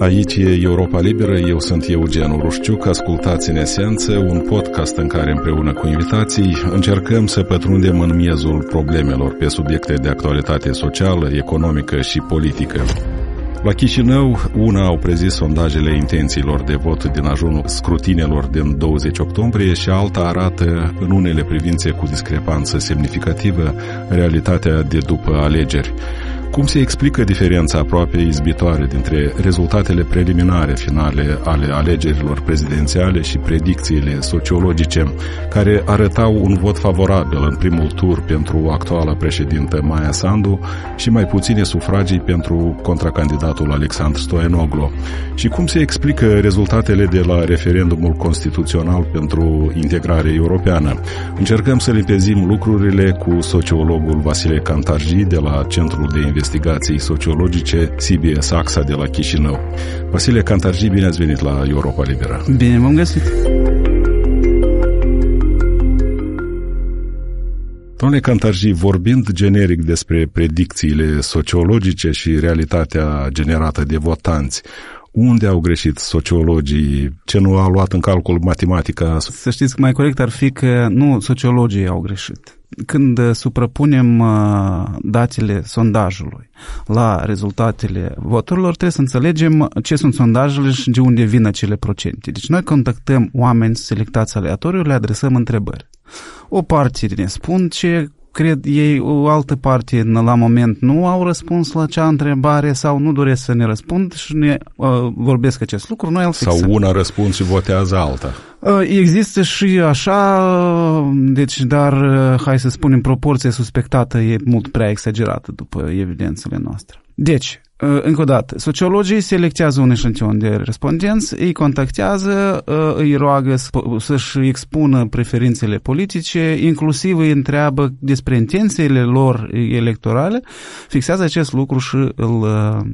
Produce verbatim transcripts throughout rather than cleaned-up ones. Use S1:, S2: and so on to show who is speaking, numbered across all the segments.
S1: Aici e Europa Liberă, eu sunt Eugen Urușciuc, ascultați În Esență, un podcast în care împreună cu invitații încercăm să pătrundem în miezul problemelor pe subiecte de actualitate socială, economică și politică. La Chișinău, una au prezis sondajele intențiilor de vot din ajunul scrutinelor din douăzeci octombrie și alta arată, în unele privințe cu discrepanță semnificativă, realitatea de după alegeri. Cum se explică diferența aproape izbitoare dintre rezultatele preliminare finale ale alegerilor prezidențiale și predicțiile sociologice, care arătau un vot favorabil în primul tur pentru actuala președintă Maia Sandu și mai puține sufragii pentru contracandidatul Alexandru Stoianoglu? Și cum se explică rezultatele de la referendumul constituțional pentru integrare europeană? Încercăm să limpezim lucrurile cu sociologul Vasile Cantarji de la Centrul de Investigații Sociologice C B S AXA de la Chișinău. Vasile Cantarji, bine ați venit la Europa Liberă.
S2: Bine v-am găsit.
S1: Domnule Cantarji, vorbind generic despre predicțiile sociologice și realitatea generată de votanți, unde au greșit sociologii? Ce nu a luat în calcul matematica?
S2: Să știți că mai corect ar fi că nu sociologii au greșit. Când suprapunem datele sondajului la rezultatele voturilor, trebuie să înțelegem ce sunt sondajele și de unde vin acele procente. Deci noi contactăm oameni selectați aleatoriu, le adresăm întrebări. O parte ne spun ce cred ei, o altă parte la moment nu au răspuns la acea întrebare sau nu doresc să ne răspund și ne uh, vorbesc acest lucru. Noi îl fixăm.
S1: Sau una răspuns și votează alta.
S2: Uh, există și așa, deci, dar uh, hai să spunem, proporția suspectată e mult prea exagerată după evidențele noastre. Deci, încă o dată, sociologii selectează un eșantion de respondenți, îi contactează, îi roagă să-și expună preferințele politice, inclusiv îi întreabă despre intențiile lor electorale, fixează acest lucru și îl,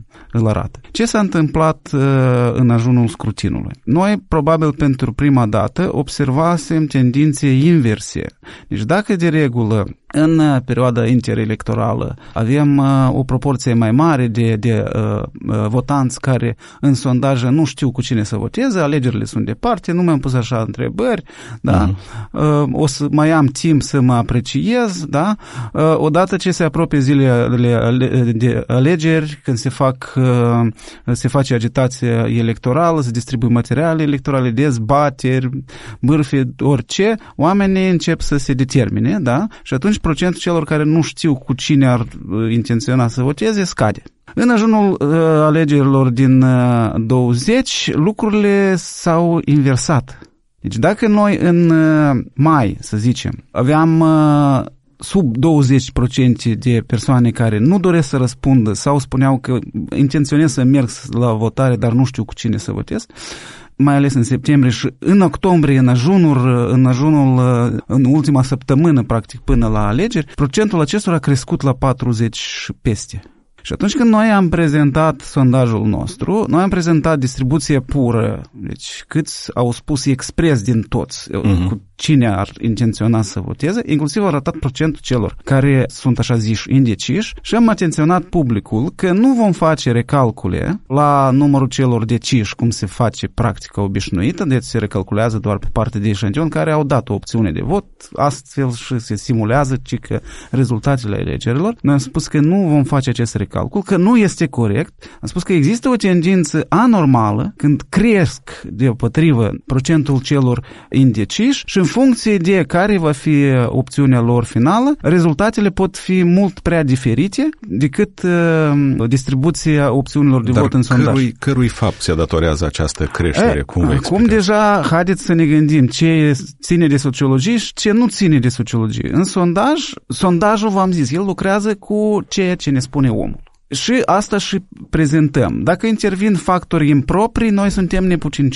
S2: îl arată. Ce s-a întâmplat în ajunul scrutinului? Noi, probabil pentru prima dată, observasem tendințe inverse. Deci dacă de regulă în perioada interelectorală avem uh, o proporție mai mare de, de uh, uh, votanți care în sondaje nu știu cu cine să voteze, alegerile sunt departe, nu mi-am pus așa întrebări, da? Uh-huh. Uh, o să mai am timp să mă apreciez, da? Uh, odată ce se apropie zilele de alegeri, când se fac uh, se face agitație electorală, se distribuie materiale electorale, dezbateri, bârfe, orice, oamenii încep să se determine, da? Și atunci procentul celor care nu știu cu cine ar intenționa să voteze scade. În ajunul uh, alegerilor din uh, douăzeci, lucrurile s-au inversat. Deci dacă noi în uh, mai, să zicem, aveam uh, sub douăzeci la sută de persoane care nu doresc să răspundă sau spuneau că intenționez să merg la votare, dar nu știu cu cine să votez, mai ales în septembrie și în octombrie, în ajunul, în ajunul, în ultima săptămână, practic, până la alegeri, procentul acestora a crescut la patruzeci și peste. Și atunci când noi am prezentat sondajul nostru, noi am prezentat distribuție pură, deci câți au spus expres din toți, uh-huh. cu cine ar intenționa să voteze, inclusiv au arătat procentul celor care sunt așa ziși indeciși și am atenționat publicul că nu vom face recalcule la numărul celor deciși, cum se face practica obișnuită, deci se recalculează doar pe parte de eșantion care au dat o opțiune de vot, astfel și se simulează ci că rezultatele alegerilor. Noi am spus că nu vom face acest recalcul, că nu este corect. Am spus că există o tendință anormală când cresc deopotrivă procentul celor indeciși și în funcție de care va fi opțiunea lor finală, rezultatele pot fi mult prea diferite decât uh, distribuția opțiunilor de
S1: Dar
S2: vot în sondaj. Dar
S1: cărui, cărui fapt se datorează această creștere?
S2: E,
S1: Cum vă
S2: acum deja, haideți să ne gândim ce ține de sociologie și ce nu ține de sociologie. În sondaj, sondajul, v-am zis, el lucrează cu ceea ce ne spune omul. Și asta și prezentăm. Dacă intervin factori improprii, noi suntem nepucincioși.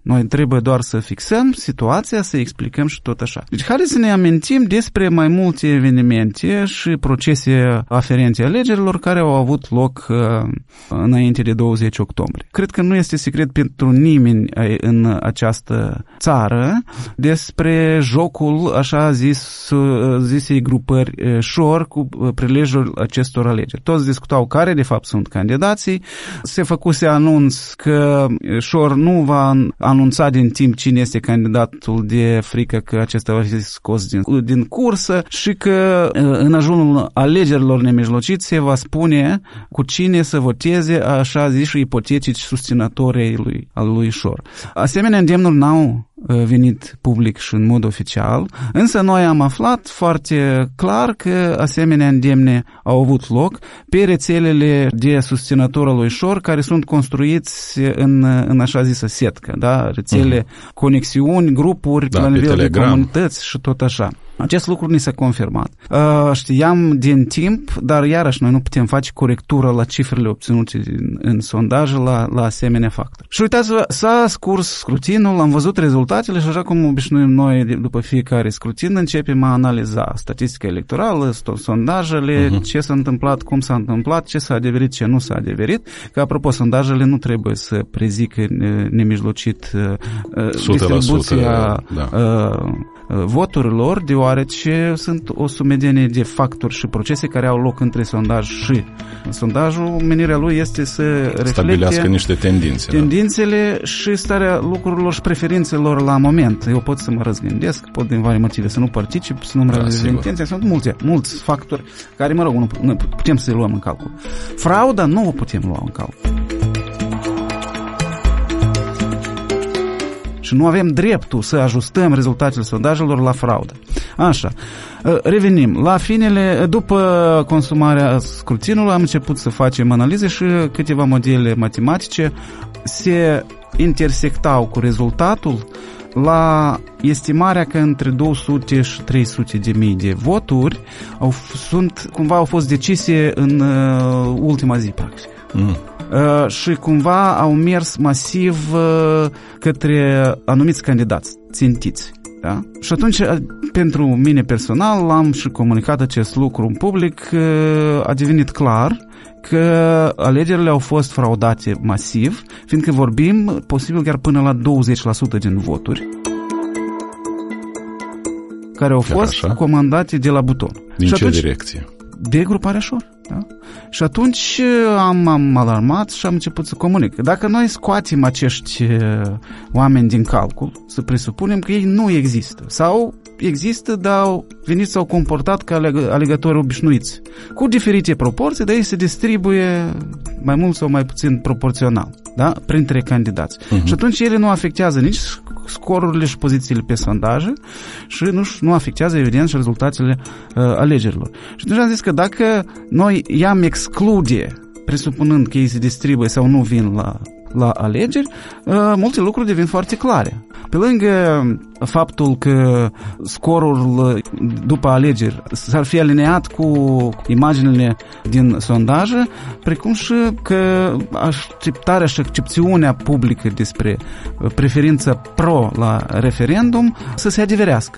S2: Noi trebuie doar să fixăm situația, să explicăm și tot așa. Deci, haideți să ne amintim despre mai multe evenimente și procese aferente alegerilor care au avut loc uh, înainte de douăzeci octombrie. Cred că nu este secret pentru nimeni în această țară despre jocul, așa zis, zisei grupări Șor cu prilejul acestor alegeri. Toți discutau care, de fapt, sunt candidații. Se făcuse anunț că Șor nu va anunța din timp cine este candidatul de frică că acesta va fi scos din, din cursă și că în ajunul alegerilor nemijlocite se va spune cu cine să voteze, așa zis, și ipotetici susținătorii lui, al lui Șor. Asemenea, îndemnuri n-au venit public și în mod oficial, însă noi am aflat foarte clar că asemenea îndemne au avut loc pe rețelele de susținători al lui Șor care sunt construiți în, în așa zisă setcă, da? Rețele, uh-huh. conexiuni, grupuri da, la nivel de comunități și tot așa. Acest lucru ni s-a confirmat. Uh, știam din timp, dar iarăși noi nu putem face corectură la cifrele obținute din, în sondaje la, la asemenea factori. Și uitați-vă, s-a scurs scrutinul, am văzut rezultatele și așa cum obișnuim noi după fiecare scrutin, începem a analiza statistica electorală, sondajele, uh-huh. ce s-a întâmplat, cum s-a întâmplat, ce s-a adeverit, ce nu s-a adeverit. Că, apropo, sondajele nu trebuie să prezică nemijlocit uh, distribuția da. uh, voturilor, deoarece sunt o sumedenie de factori și procese care au loc între sondaj și sondajul. Menirea lui este să reflecte
S1: stabilească niște tendințe.
S2: Tendințele da. și starea lucrurilor și preferințelor la moment. Eu pot să mă răzgândesc, pot din vari motive să nu particip, să nu-mi da, realizez intenția. Sunt multe, mulți factori care, mă rog, nu, nu putem să-i luăm în calcul. Frauda nu o putem lua în calcul. Și nu avem dreptul să ajustăm rezultatele sondajelor la fraudă. Așa, revenim. La finele, după consumarea scrutinului, am început să facem analize și câteva modele matematice se intersectau cu rezultatul la estimarea că între două sute și trei sute de mii de voturi au, sunt, cumva au fost decise în uh, ultima zi, practic. Mm. Uh, și cumva au mers masiv uh, către anumiți candidați țintiți. Da? Și atunci, pentru mine personal, am și comunicat acest lucru în public, uh, a devenit clar că alegerile au fost fraudate masiv, fiindcă vorbim posibil chiar până la douăzeci la sută din voturi care au fost așa? comandate de la buton.
S1: Din
S2: și
S1: ce
S2: atunci,
S1: direcție?
S2: De gruparea Șor. Da? Și atunci am, am alarmat și am început să comunic. Dacă noi scoatem acești uh, oameni din calcul, să presupunem că ei nu există sau există, dar au venit s-au comportat ca aleg- alegători obișnuiți, cu diferite proporții, dar ei se distribuie mai mult sau mai puțin proporțional, da? Printre candidați. Uh-huh. Și atunci ele nu afectează nici scorurile și pozițiile pe sondaje și nu, nu afectează, evident, și rezultatele uh, alegerilor. Și atunci am zis că dacă noi i-am exclude, presupunând că ei se distribuie sau nu vin la, la alegeri, uh, multe lucruri devin foarte clare. Pe lângă faptul că scorul după alegeri s-ar fi alineat cu imaginile din sondaje, precum și că așteptarea și accepțiunea publică despre preferința pro la referendum să se adeverească.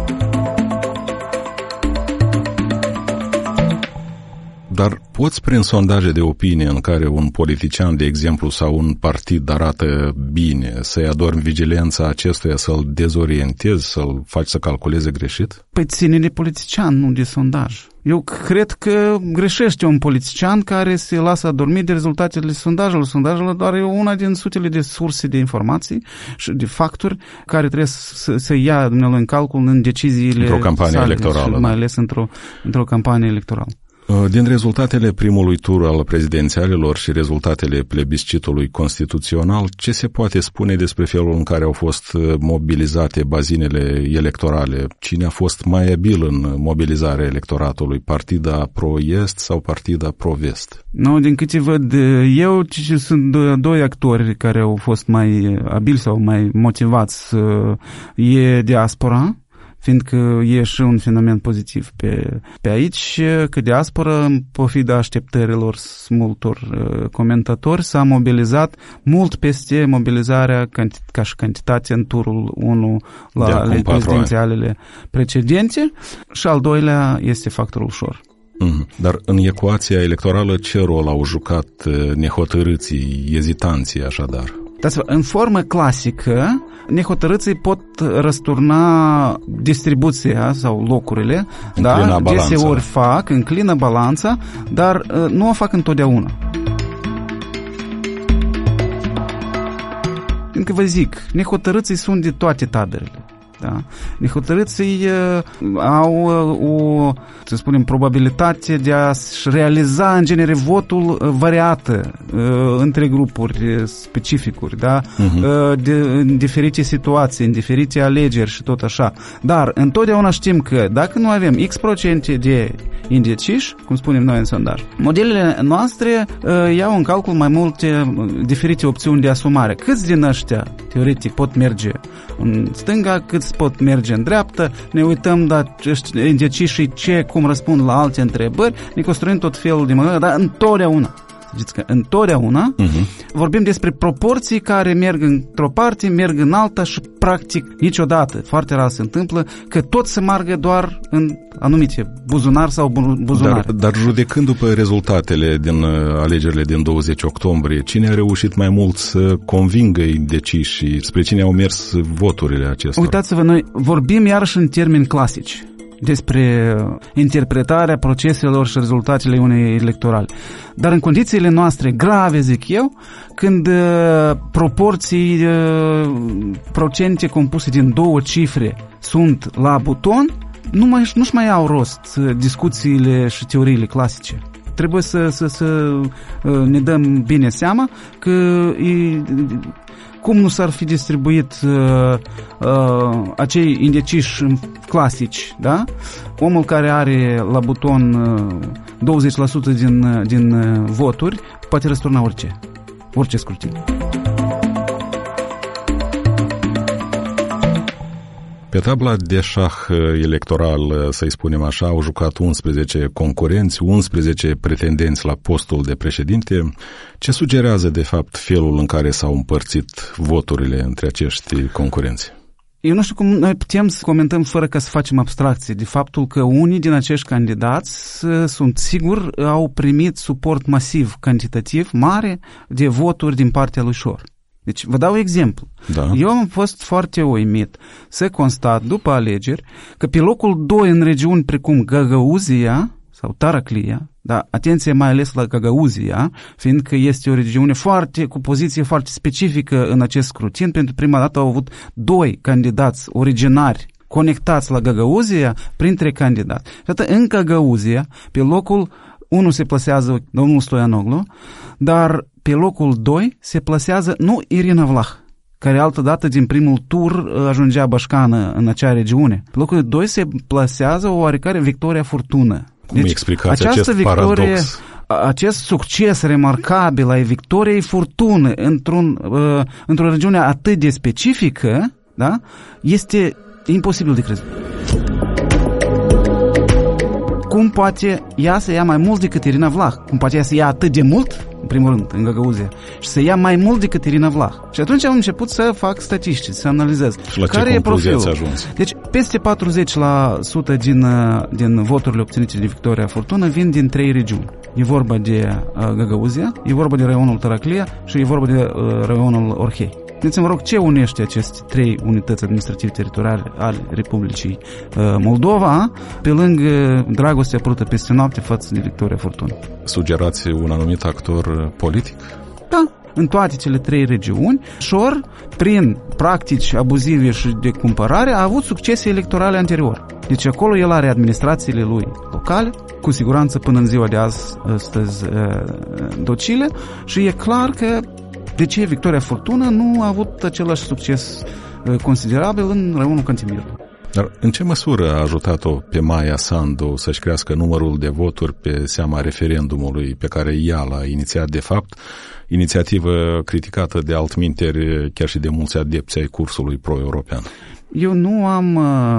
S1: Dar poți, prin sondaje de opinie în care un politician, de exemplu, sau un partid arată bine, să-i adormi vigilența acestuia, să-l dezorientezi, să-l faci să calculeze greșit?
S2: Păi ține de politician, nu de sondaj. Eu cred că greșește un politician care se lasă adormit de rezultatele sondajelor. Sondajele doar e una din sutele de surse de informații și de factori care trebuie să, să ia dumneavoastră în calcul în deciziile
S1: într-o campanie
S2: sale,
S1: electorală.
S2: Mai ales într-o, într-o campanie electorală.
S1: Din rezultatele primului tur al prezidențialelor și rezultatele plebiscitului constituțional, ce se poate spune despre felul în care au fost mobilizate bazinele electorale? Cine a fost mai abil în mobilizarea electoratului? Partida pro-est sau partida pro-vest?
S2: Nu, din câte văd eu, sunt doi actori care au fost mai abili sau mai motivați. E diaspora, fiindcă e și un fenomen pozitiv pe, pe aici, că diaspora, în pofida așteptărilor multor uh, comentatori, s-a mobilizat mult peste mobilizarea canti- ca și cantitate în turul unu la ale prezidențialele precedente și al doilea este factorul ușor.
S1: Mm. Dar în ecuația electorală ce rol au jucat nehotărâții, ezitanții așadar?
S2: În formă clasică, nehotărâții pot răsturna distribuția sau locurile, da? Deseori fac, înclină balanța, dar nu o fac întotdeauna. Încă vă zic, nehotărâții sunt de toate taberele. Da? Nehotărâții uh, au uh, o, să spunem, probabilitate de a-și realiza în genere votul uh, variată uh, între grupuri uh, specificuri, da? Uh-huh. Uh, de, în diferite situații, în diferite alegeri și tot așa. Dar întotdeauna știm că dacă nu avem X procente de indeciși, cum spunem noi în sondaj, modelele noastre uh, iau în calcul mai multe uh, diferite opțiuni de asumare. Câți din ăștia, teoretic, pot merge în stânga, câți pot merge în dreaptă, ne uităm, dar indecișii ce, cum răspund la alte întrebări, ne construim tot felul de măsuri, dar întotdeauna, ziceți că întotdeauna uh-huh. vorbim despre proporții care merg într-o parte, merg în alta și practic niciodată, foarte rar se întâmplă, că tot se meargă doar în anumite buzunar sau buzunare.
S1: Dar, dar judecând după rezultatele din alegerile din douăzeci octombrie, cine a reușit mai mult să convingă indecișii, spre cine au mers voturile acestora?
S2: Uitați-vă, noi vorbim iarăși în termeni clasici despre interpretarea proceselor și rezultatele unei electorale. Dar în condițiile noastre grave, zic eu, când uh, proporții, uh, procente compuse din două cifre sunt la buton, nu mai, nu-și mai au rost discuțiile și teoriile clasice. Trebuie să, să, să uh, ne dăm bine seama că e, cum nu s-ar fi distribuit uh, uh, acei indeciși clasici, da? Omul care are la buton uh, douăzeci la sută din, din uh, voturi poate răsturna orice, orice scrutin.
S1: Pe tabla de șah electoral, să-i spunem așa, au jucat unsprezece concurenți, unsprezece pretendenți la postul de președinte. Ce sugerează, de fapt, felul în care s-au împărțit voturile între acești concurenți?
S2: Eu nu știu cum noi putem să comentăm fără ca să facem abstracție de faptul că unii din acești candidați, sunt sigur, au primit suport masiv, cantitativ, mare, de voturi din partea lui Șor. Deci, vă dau exemplu. Da. Eu am fost foarte uimit să constat, după alegeri, că pe locul doi în regiuni precum Găgăuzia sau Taraclia, da, atenție mai ales la Găgăuzia, fiindcă este o regiune foarte, cu poziție foarte specifică în acest scrutin, pentru prima dată au avut doi candidați originari conectați la Găgăuzia printre candidați. Și atât în Găgăuzia, pe locul unu se plasează domnul Stoianoglu, dar pe locul doi se plasează nu Irina Vlah, care altădată din primul tur ajungea bașcană în acea regiune. Pe locul doi se plasează o oarecare Victoria Furtună.
S1: Cum deci, explicați acest victorie, paradox?
S2: Acest succes remarcabil al Victoriei Furtună într-un, uh, într-o regiune atât de specifică, da, este imposibil de crezut. Cum poate ea să ia mai mult decât Irina Vlah? Cum poate ea să ia atât de mult, în primul rând, în Găgăuzia, și să ia mai mult decât Irina Vlah? Și atunci am început să fac statistici, să analizez.
S1: Și la care ce concluzie ați ajuns?
S2: Deci, peste patruzeci la sută din, din voturile obținute de Victoria Furtună vin din trei regiuni. E vorba de uh, Găgăuzia, e vorba de raionul Taraclia și e vorba de uh, raionul Orhei. Spuneți-mi, vă rog, ce unește aceste trei unități administrativ-teritoriale ale Republicii uh, Moldova, pe lângă dragostea apărută peste noapte față de Victoria Furtună?
S1: Sugerați un anumit actor politic?
S2: Da, în toate cele trei regiuni, Șor, prin practici abuzive și de cumpărare, a avut succese electorale anterior. Deci acolo el are administrațiile lui locale, cu siguranță până în ziua de azi, astăzi, docile, și e clar că de ce Victoria Furtună nu a avut același succes considerabil în raionul Cantimirul.
S1: Dar în ce măsură a ajutat-o pe Maia Sandu să-și crească numărul de voturi pe seama referendumului pe care ea l-a inițiat de fapt, inițiativă criticată de altminteri chiar și de mulți adepți ai cursului pro-european?
S2: Eu nu am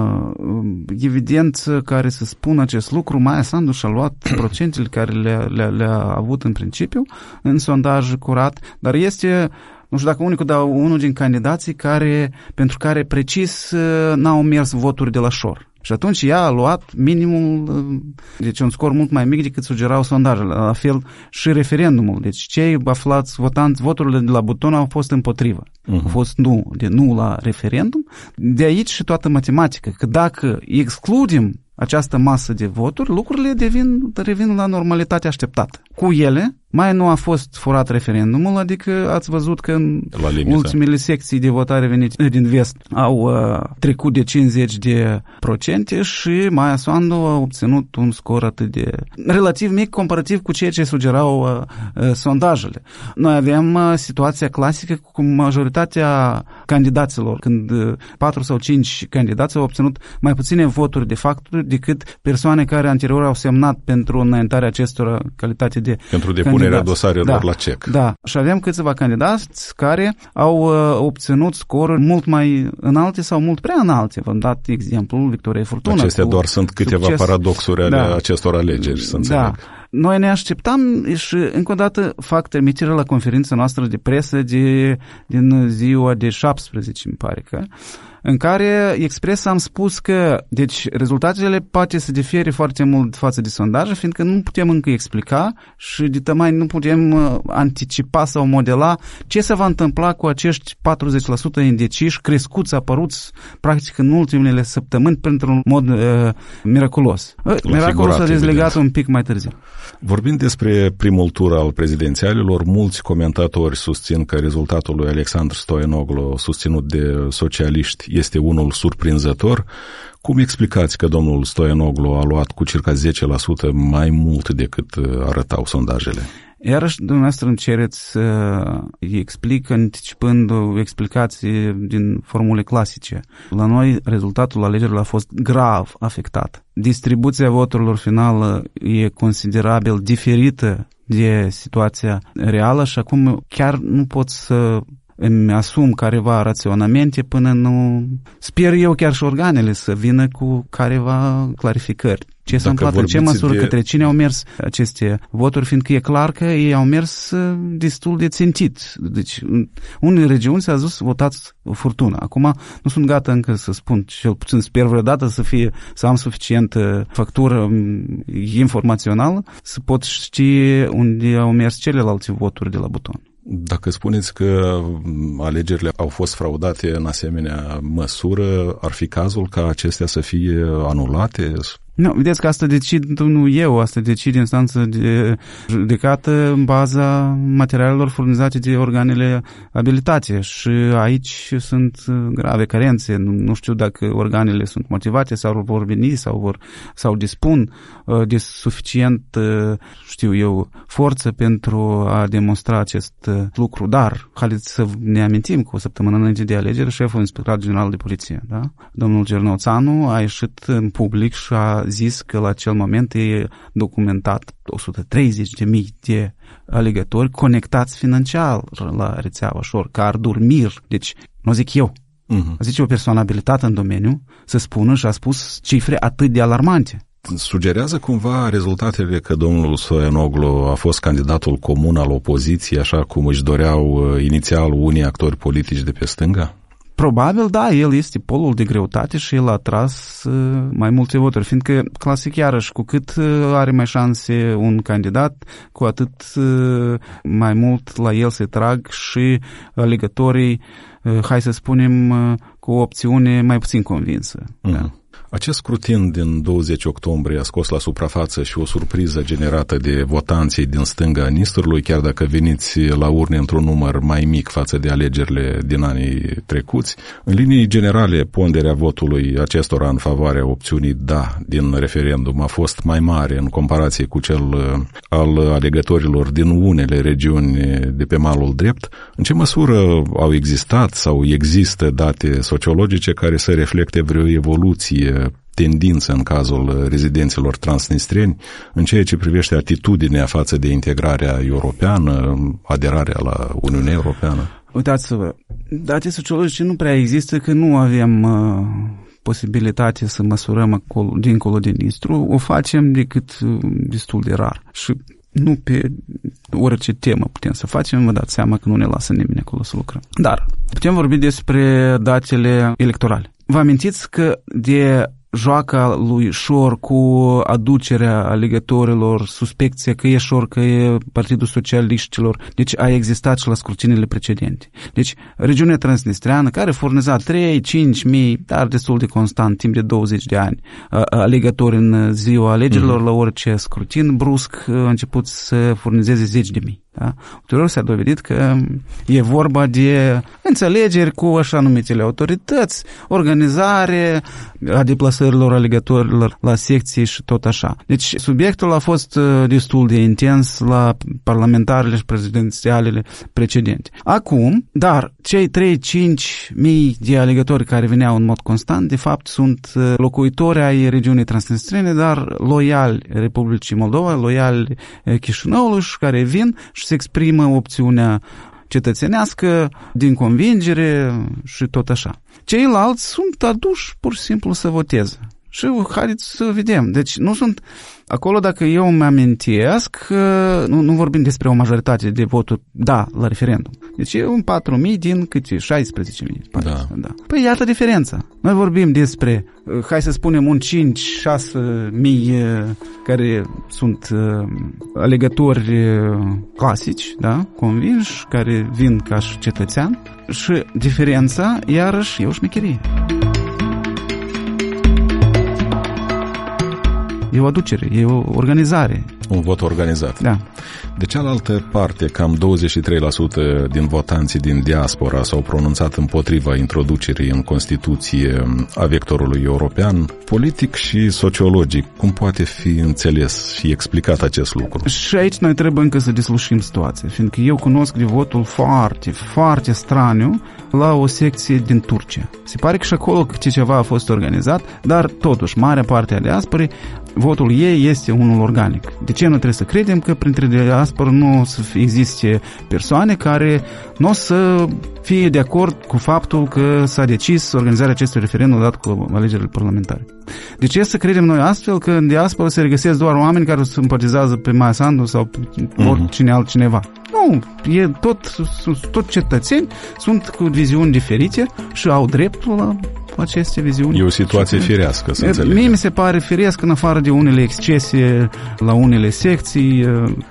S2: uh, evidență care să spună acest lucru. Maia Sandu și-a luat procentele care le-a, le-a, le-a avut în principiu în sondaj curat, dar este, nu știu dacă unicul, dar unul din candidații care, pentru care precis uh, n-au mers voturi de la șor. Și atunci ea a luat minimul, deci un scor mult mai mic decât sugerau sondajele. La fel și referendumul. Deci cei aflați votanți, voturile de la buton au fost împotrivă. Uh-huh. Au fost nu, de nu la referendum. De aici și toată matematica. Că dacă excludem această masă de voturi, lucrurile devin, revin la normalitatea așteptată. Cu ele, mai nu a fost furat referendumul, adică ați văzut că în ultimele secții de votare venite din vest au uh, trecut de cincizeci de procente și Maia Sandu a obținut un scor atât de relativ mic comparativ cu ceea ce sugerau uh, uh, sondajele. Noi avem uh, situația clasică cu majoritatea candidaților, când uh, patru sau cinci candidați au obținut mai puține voturi de fapt decât persoane care anterior au semnat pentru înaintarea acestora calitate de
S1: pentru depunerea dosarelor
S2: da,
S1: la cec.
S2: Da, și avem câțiva candidați care au uh, obținut scoruri mult mai înalte sau mult prea înalte. V-am dat exemplul Victoriei Furtuna.
S1: Acestea doar sunt câteva succes. Paradoxuri ale da. acestor alegeri, să înțeleg. Da.
S2: Noi ne așteptam și, încă o dată, fac trimitere la conferința noastră de presă de, din ziua de șaptesprezece, îmi pare că, în care expres am spus că, deci, rezultatele poate să difere foarte mult față de sondaje, fiindcă nu putem încă explica și de tămai nu putem uh, anticipa sau modela ce se va întâmpla cu acești patruzeci la sută indeciși crescuți, apăruți, practic, în ultimele săptămâni, printr-un mod uh, miraculos. Uh, miraculos s-a dezlegat un pic mai târziu.
S1: Vorbind despre primul tur al prezidențialilor, mulți comentatori susțin că rezultatul lui Alexandru Stoianoglu, susținut de socialiști, este unul surprinzător. Cum explicați că domnul Stoianoglu a luat cu circa zece la sută mai mult decât arătau sondajele?
S2: Iarăși, dumneavoastră îmi cereți să îi explic anticipând o explicație din formule clasice. La noi, rezultatul alegerilor a fost grav afectat. Distribuția voturilor finală e considerabil diferită de situația reală și acum chiar nu pot să îmi asum careva raționamente până nu... Sper eu chiar și organele să vină cu careva clarificări. Ce s-a întâmplat, în ce măsură, de... către cine au mers aceste voturi, fiindcă e clar că ei au mers destul de țintit. Deci, în unele regiuni s-a zis, votați Furtuna. Acum, nu sunt gata încă să spun, cel puțin sper vreodată să fie, să am suficientă factură informațională, să pot ști unde au mers celelalte voturi de la buton.
S1: Dacă spuneți că alegerile au fost fraudate în asemenea măsură, ar fi cazul ca acestea să fie anulate?
S2: Nu, vedeți că asta decid nu eu, asta decid instanță de judecată în baza materialelor furnizate de organele abilitate și aici sunt grave carențe. Nu, nu știu dacă organele sunt motivate sau vor veni sau vor sau dispun de suficient, știu eu, forță pentru a demonstra acest lucru. Dar, haideți să ne amintim că o săptămână înainte de alegeri, șeful Inspectorat General de Poliție, da? Domnul Cernăuțanu, a ieșit în public și a zis că la acel moment e documentat o sută treizeci de mii de alegători conectați financiar la rețeaua Șor, că ar dormir. Deci, nu zic eu, uh-huh. zice o persoană abilitată în domeniu să spună și a spus cifre atât de alarmante.
S1: Sugerează cumva rezultatele că domnul Stoianoglu a fost candidatul comun al opoziției, așa cum își doreau inițial unii actori politici de pe stânga?
S2: Probabil, da, el este polul de greutate și el a tras uh, mai multe voturi, fiindcă, clasic iarăși, cu cât uh, are mai șanse un candidat, cu atât uh, mai mult la el se trag și alegătorii, uh, hai să spunem, uh, cu o opțiune mai puțin convinsă. Mm-hmm. Da.
S1: Acest scrutin din douăzeci octombrie a scos la suprafață și o surpriză generată de votanții din stânga Nistorului, chiar dacă veniți la urne într-un număr mai mic față de alegerile din anii trecuți. În linii generale, ponderea votului acestora în favoarea opțiunii da din referendum a fost mai mare în comparație cu cel al alegătorilor din unele regiuni de pe malul drept. În ce măsură au existat sau există date sociologice care să reflecte vreo evoluție, tendință în cazul rezidenților transnistreni în ceea ce privește atitudinea față de integrarea europeană, aderarea la Uniunea Europeană?
S2: Uitați-vă, Date sociologice nu prea există, că nu avem uh, posibilitate să măsurăm acolo, dincolo de Nistru, o facem decât uh, destul de rar. Și nu pe orice temă putem să facem, vă dați seama că nu ne lasă nimeni acolo să lucrăm. Dar putem vorbi despre datele electorale. Vă amintiți că de joaca lui Șor cu aducerea alegătorilor, suspecția că e Șor, că e Partidul Socialiștilor, deci a existat și la scrutinile precedente. Deci, regiunea transnistreană, care furniza trei cinci mii, dar destul de constant, timp de douăzeci de ani, alegători în ziua alegerilor, mm-hmm. la orice scrutin, brusc a început să furnizeze zeci de mii. Da? Ulterior s-a dovedit că e vorba de înțelegeri cu așa numitele autorități, organizare a deplasărilor alegătorilor la secții și tot așa. Deci subiectul a fost destul de intens la parlamentarele și prezidențialele precedente. Acum, dar cei trei cinci mii de alegători care veneau în mod constant, de fapt sunt locuitori ai regiunii transnistrene, dar loiali Republicii Moldova, loiali Chișinăului și care vin și se exprimă opțiunea cetățenească din convingere și tot așa. Ceilalți sunt aduși pur și simplu să voteze. Și haideți să vedem. Deci nu sunt acolo, dacă eu îmi amintesc, nu, nu vorbim despre o majoritate de voturi da la referendum. Deci e un patru mii din câte? șaisprezece mii.
S1: Da.
S2: Da. Păi iată diferența. Noi vorbim despre, hai să spunem, un cinci șase mii care sunt uh, alegători clasici, da? Convinși, care vin ca și cetățean, și diferența, iarăși, e o șmecherie. E o aducere, e o organizare.
S1: Un vot organizat.
S2: Da.
S1: De cealaltă parte, cam douăzeci și trei la sută din votanții din diaspora s-au pronunțat împotriva introducerii în Constituție a vectorului european. Politic și sociologic, cum poate fi înțeles și explicat acest lucru? Și
S2: aici noi trebuie încă să deslușim situația, fiindcă eu cunosc de votul foarte, foarte straniu la o secție din Turcia. Se pare că și acolo câte ceva a fost organizat, dar totuși, marea parte a diasporei, votul ei este unul organic. De ce nu trebuie să credem că printre diaspora nu o să existe persoane care nu o să fie de acord cu faptul că s-a decis organizarea acestui referendum dat cu alegerile parlamentare? De ce să credem noi astfel că în diaspora se regăsesc doar oameni care simpatizează pe Maia Sandu sau pe oricine mm-hmm. altcineva? Nu, e tot, tot cetățeni, sunt cu viziuni diferite și au dreptul la aceste viziuni.
S1: E o situație firească, să înțelegem.
S2: Mie mi se pare firească, în afară de unele excese la unele secții.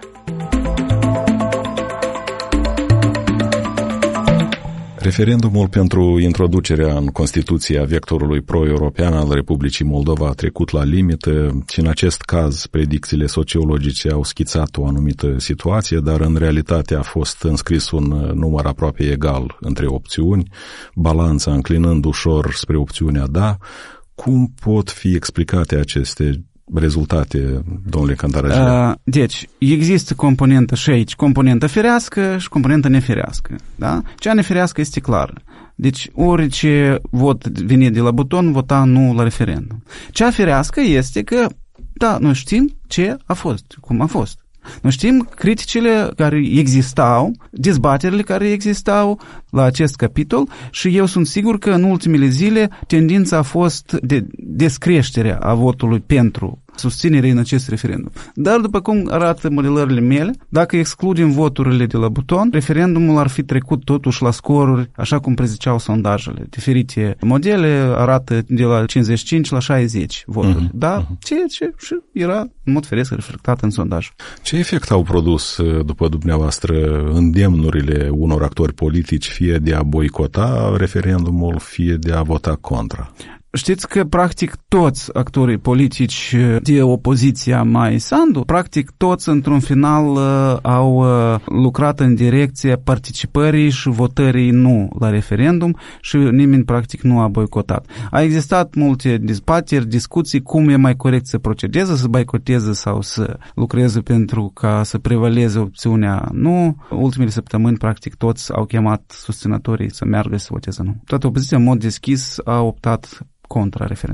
S1: Referendumul pentru introducerea în Constituția vectorului pro-european al Republicii Moldova a trecut la limită și în acest caz predicțiile sociologice au schițat o anumită situație, dar în realitate a fost înscris un număr aproape egal între opțiuni, balanța înclinând ușor spre opțiunea da. Cum pot fi explicate aceste rezultate, domnule Cantarajilă?
S2: Deci, există componentă și aici, componentă firească și componentă nefirească. Da? Cea nefirească este clară. Deci, orice vot vine de la buton, vota nu la referendum. Cea firească este că, da, noi știm ce a fost, cum a fost. Noi știm criticile care existau, dezbaterile care existau la acest capitol și eu sunt sigur că în ultimele zile tendința a fost de descreștere a votului pentru susținere în acest referendum. Dar după cum arată modelările mele, dacă excludem voturile de la buton, referendumul ar fi trecut totuși la scoruri, așa cum preziceau sondajele. Diferite modele arată de la cincizeci și cinci la șaizeci voturi. Uh-huh, dar uh-huh. ceea ce și era în mod firesc reflectat în sondaj.
S1: Ce efect au produs, după dumneavoastră, îndemnurile unor actori politici, fie de a boicota referendumul, fie de a vota contra?
S2: Știți că, practic, toți actorii politici de opoziția Maia Sandu, practic, toți, într-un final, au lucrat în direcția participării și votării nu la referendum și nimeni, practic, nu a boicotat. A existat multe dezbateri, discuții, cum e mai corect să procedeze, să boicoteze sau să lucreze pentru ca să prevaleze opțiunea nu. Ultimele săptămâni, practic, toți au chemat susținătorii să meargă să voteze nu. Toată opoziția, în mod deschis, a optat contra referendumului.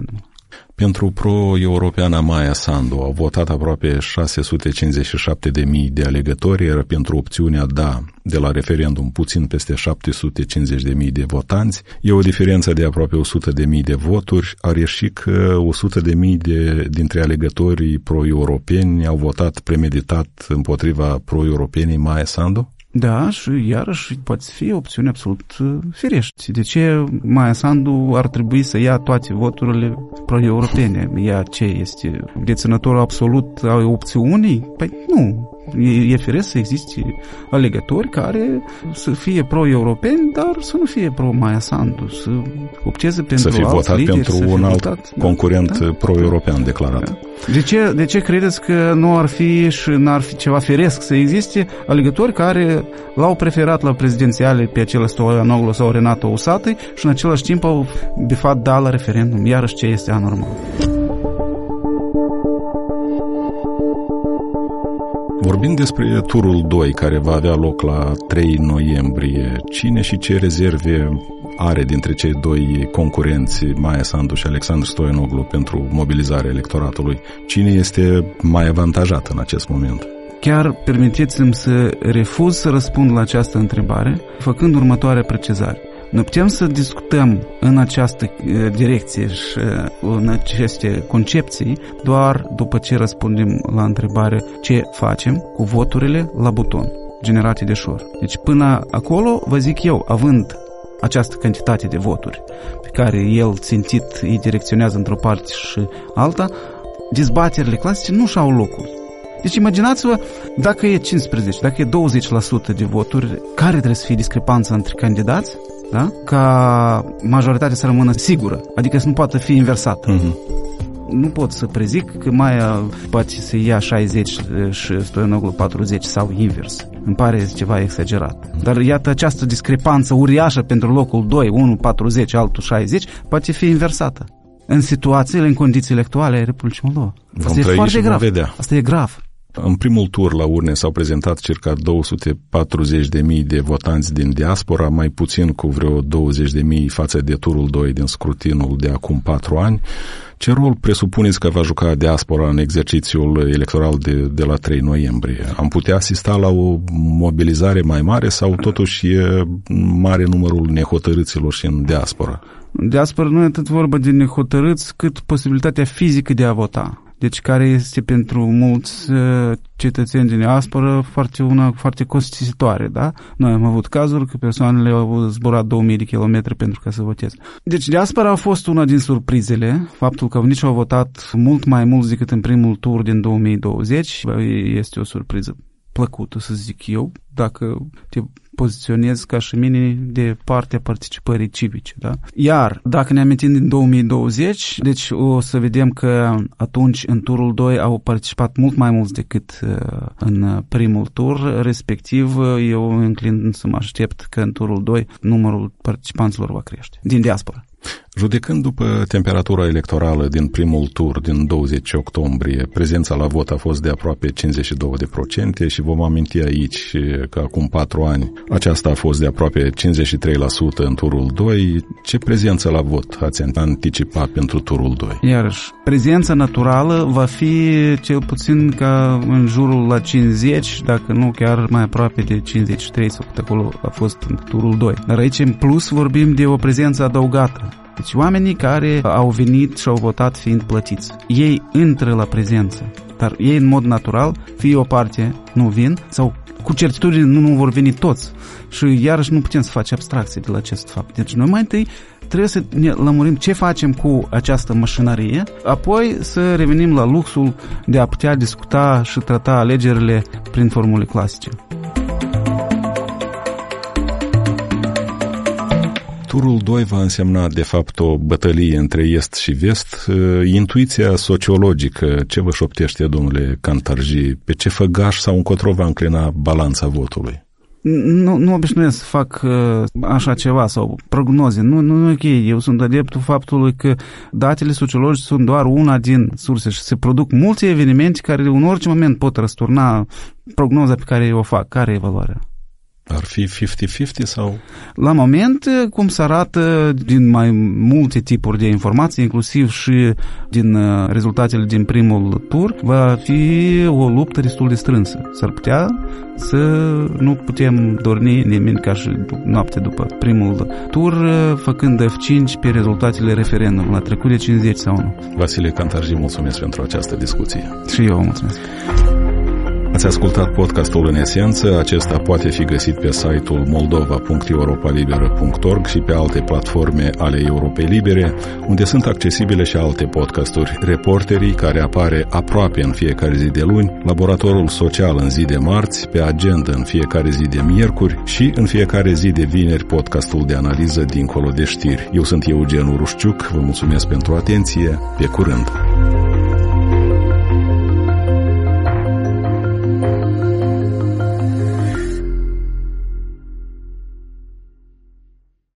S1: Pentru pro-europeana Maia Sandu au votat aproape șase sute cincizeci și șapte de mii de alegători, iar pentru opțiunea da de la referendum puțin peste șapte sute cincizeci de mii de votanți. E o diferență de aproape o sută de mii de voturi. Ar ieși că o sută de mii de, dintre alegătorii pro-europeni au votat premeditat împotriva pro-europenii Maia Sandu?
S2: Da, și iarăși poate fi o opțiune absolut firește. De ce Maia Sandu ar trebui să ia toate voturile pro-europene? Ea ce este? Deținătorul absolut a opțiunii? Păi nu. E, e firesc să existe alegători care să fie pro-europeni, dar să nu fie pro-Maia Sandu, să opteze pentru
S1: să fie votat
S2: lideri,
S1: pentru
S2: să
S1: un alt
S2: votat,
S1: concurent
S2: da?
S1: pro-european declarat. Da.
S2: De ce, de ce credeți că nu ar fi și n-ar fi ceva firesc să existe alegători care l-au preferat la prezidențiale pe acela Stoianoglu sau Renato Usatăi și în același timp au bifat da la referendum? Iarăși ce este anormal?
S1: Vorbind despre turul doi, care va avea loc la trei noiembrie, cine și ce rezerve are dintre cei doi concurenți, Maia Sandu și Alexandru Stoianoglu, pentru mobilizarea electoratului? Cine este mai avantajat în acest moment?
S2: Chiar permiteți-mi să refuz să răspund la această întrebare, făcând următoarea precizare. Noi putem să discutăm în această direcție și în aceste concepții doar după ce răspundem la întrebare ce facem cu voturile la buton, generate de șor. Deci până acolo, vă zic eu, având această cantitate de voturi pe care el țintit îi direcționează într-o parte și alta, dezbaterile clasice nu și-au locul. Deci imaginați-vă, dacă e cincisprezece, dacă e douăzeci la sută de voturi, care trebuie să fie discrepanța între candidați? Da? Ca majoritatea să rămână sigură, adică să nu poată fi inversată. Uh-huh. Nu pot să prezic că Maia poate să ia șaizeci și Stoianoglu patruzeci sau invers. Îmi pare ceva exagerat. Dar iată, această discrepanță uriașă pentru locul doi, unul patruzeci, altul șaizeci, poate fi inversată. În situațiile, în condițiile actuale ai Republicii Moldova. Asta e foarte grav. Vedea. Asta e grav.
S1: În primul tur la urne s-au prezentat circa două sute patruzeci de mii de votanți din diaspora, mai puțin cu vreo douăzeci de mii față de turul doi din scrutinul de acum patru ani. Ce rol presupuneți că va juca diaspora în exercițiul electoral de, de la trei noiembrie? Am putea asista la o mobilizare mai mare sau totuși e mare numărul nehotărâților și în diaspora?
S2: În diaspora nu e atât vorba de nehotărâți cât posibilitatea fizică de a vota. Deci care este pentru mulți uh, cetățeni din diaspora foarte, una foarte costisitoare, da? Noi am avut cazuri că persoanele au zburat două mii de kilometri pentru ca să voteze. Deci diaspora a fost una din surprizele, faptul că nici au votat mult mai mulți decât în primul tur din două mii douăzeci, este o surpriză plăcută, să zic eu, dacă te poziționez ca și mine de partea participării civice. Da? Iar, dacă ne amintim din două mii douăzeci, deci o să vedem că atunci în turul doi au participat mult mai mulți decât uh, în primul tur, respectiv eu înclin să mă aștept că în turul doi numărul participanților va crește, din diaspora.
S1: Judecând după temperatura electorală din primul tur din douăzeci octombrie, prezența la vot a fost de aproape cincizeci și doi la sută și vom aminti aici că acum patru ani aceasta a fost de aproape cincizeci și trei la sută în turul doi. Ce prezență la vot ați anticipat pentru turul doi?
S2: Iarăși, prezența naturală va fi cel puțin ca în jurul la cincizeci, dacă nu chiar mai aproape de cincizeci și trei, sau cât acolo a fost în turul doi. Dar aici în plus vorbim de o prezență adăugată. Deci oamenii care au venit și au votat fiind plătiți. Ei intră la prezență, dar ei în mod natural, fie o parte nu vin sau cu certitudine nu, nu vor veni toți. Și iarăși nu putem să facem abstracție de la acest fapt. Deci noi mai întâi trebuie să ne lămurim ce facem cu această mașinărie, apoi să revenim la luxul de a putea discuta și trata alegerile prin formule clasice.
S1: Turul doi va însemna, de fapt, o bătălie între est și vest. Intuiția sociologică, ce vă șoptește, domnule Cantarji, pe ce făgaș sau încotro va înclina balanța votului?
S2: Nu, nu obișnuiesc să fac uh, așa ceva sau prognoze. Nu, nu, nu ok. Eu sunt adeptul faptului că datele sociologice sunt doar una din surse și se produc multe evenimente care în orice moment pot răsturna prognoza pe care eu o fac. Care e valoarea?
S1: Ar fi cincizeci cincizeci sau?
S2: La moment, cum se arată din mai multe tipuri de informații, inclusiv și din rezultatele din primul tur, va fi o luptă destul de strânsă. S-ar putea să nu putem dormi nimeni ca și noapte după primul tur, făcând F cinci pe rezultatele referendumului. La trecut de cincizeci sau nu.
S1: Vasile Cantarji, mulțumesc pentru această discuție.
S2: Și eu mulțumesc.
S1: Ați ascultat podcastul În Esență. Acesta poate fi găsit pe site-ul moldova punct europalibera punct org și pe alte platforme ale Europei Libere, unde sunt accesibile și alte podcasturi. Reporterii, care apare aproape în fiecare zi de luni, Laboratorul Social în zi de marți, pe Agenda în fiecare zi de miercuri și în fiecare zi de vineri podcastul de analiză Dincolo de știri. Eu sunt Eugen Urușciuc, vă mulțumesc pentru atenție, pe curând!